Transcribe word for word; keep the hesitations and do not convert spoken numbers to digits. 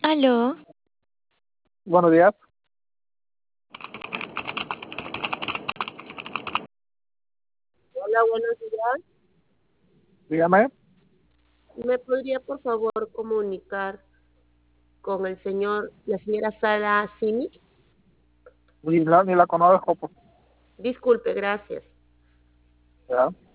Aló, Buenos días, Hola, buenos días. dígame. ¿Me podría por favor comunicar con el señor, la señora Sara Simic? Ni la, ni la conozco, pues, Disculpe, gracias. ¿ya?